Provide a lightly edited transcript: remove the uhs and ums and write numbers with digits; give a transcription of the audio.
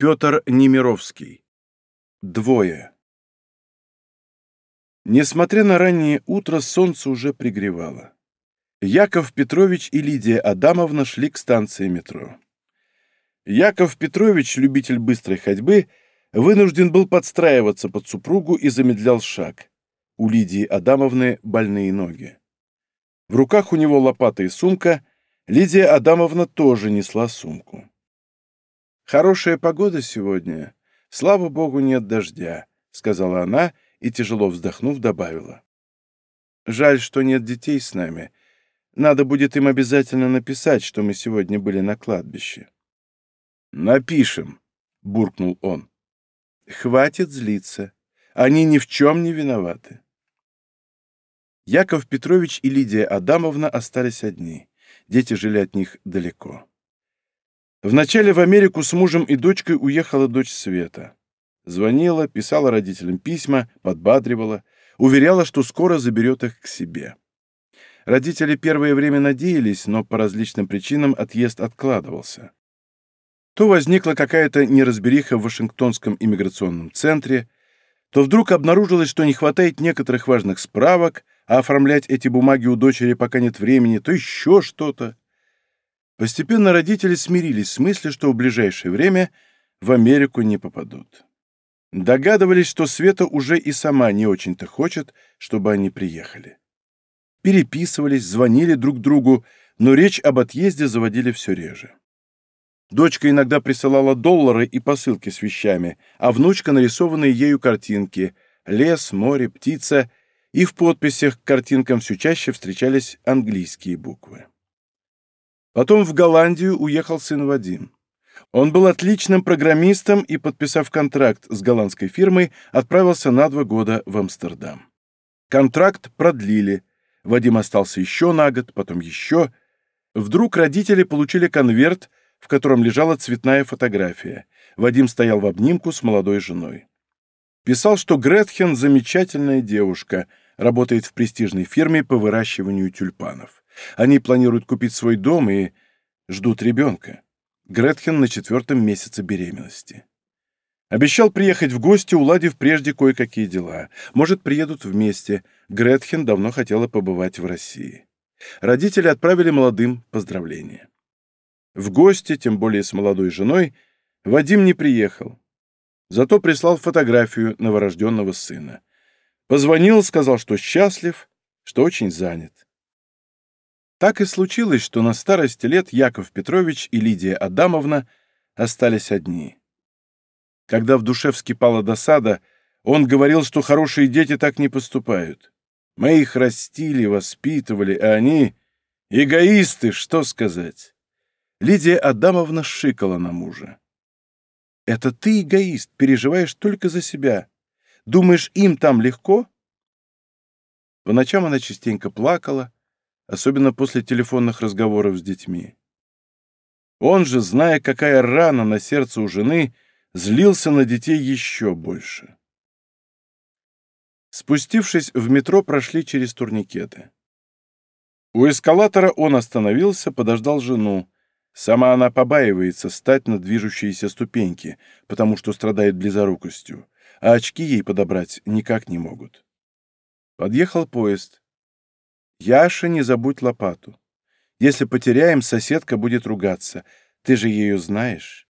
Петр Немировский. Двое. Несмотря на раннее утро, солнце уже пригревало. Яков Петрович и Лидия Адамовна шли к станции метро. Яков Петрович, любитель быстрой ходьбы, вынужден был подстраиваться под супругу и замедлял шаг. У Лидии Адамовны больные ноги. В руках у него лопата и сумка, Лидия Адамовна тоже несла сумку. «Хорошая погода сегодня. Слава богу, нет дождя», — сказала она и, тяжело вздохнув, добавила. «Жаль, что нет детей с нами. Надо будет им обязательно написать, что мы сегодня были на кладбище». «Напишем», — буркнул он. «Хватит злиться. Они ни в чем не виноваты». Яков Петрович и Лидия Адамовна остались одни. Дети жили от них далеко. Вначале в Америку с мужем и дочкой уехала дочь Света. Звонила, писала родителям письма, подбадривала, уверяла, что скоро заберет их к себе. Родители первое время надеялись, но по различным причинам отъезд откладывался. То возникла какая-то неразбериха в Вашингтонском иммиграционном центре, то вдруг обнаружилось, что не хватает некоторых важных справок, а оформлять эти бумаги у дочери пока нет времени, то еще что-то. Постепенно родители смирились с мыслью, что в ближайшее время в Америку не попадут. Догадывались, что Света уже и сама не очень-то хочет, чтобы они приехали. Переписывались, звонили друг другу, но речь об отъезде заводили все реже. Дочка иногда присылала доллары и посылки с вещами, а внучка — нарисованные ею картинки — лес, море, птица, и в подписях к картинкам все чаще встречались английские буквы. Потом в Голландию уехал сын Вадим. Он был отличным программистом и, подписав контракт с голландской фирмой, отправился на 2 года в Амстердам. Контракт продлили. Вадим остался еще на год, потом еще. Вдруг родители получили конверт, в котором лежала цветная фотография. Вадим стоял в обнимку с молодой женой. Писал, что Гретхен — замечательная девушка, работает в престижной фирме по выращиванию тюльпанов. Они планируют купить свой дом и ждут ребенка. Гретхен на 4-м месяце беременности. Обещал приехать в гости, уладив прежде кое-какие дела. Может, приедут вместе. Гретхен давно хотела побывать в России. Родители отправили молодым поздравления. В гости, тем более с молодой женой, Вадим не приехал. Зато прислал фотографию новорожденного сына. Позвонил, сказал, что счастлив, что очень занят. Так и случилось, что на старости лет Яков Петрович и Лидия Адамовна остались одни. Когда в душе вскипала досада, он говорил, что хорошие дети так не поступают. Мы их растили, воспитывали, а они — эгоисты, что сказать. Лидия Адамовна шикала на мужа. «Это ты эгоист, переживаешь только за себя. Думаешь, им там легко?» По ночам она частенько плакала, особенно после телефонных разговоров с детьми. Он же, зная, какая рана на сердце у жены, злился на детей еще больше. Спустившись в метро, прошли через турникеты. У эскалатора он остановился, подождал жену. Сама она побаивается стать на движущиеся ступеньки, потому что страдает близорукостью, а очки ей подобрать никак не могут. Подъехал поезд. «Яша, не забудь лопату. Если потеряем, соседка будет ругаться. Ты же ее знаешь».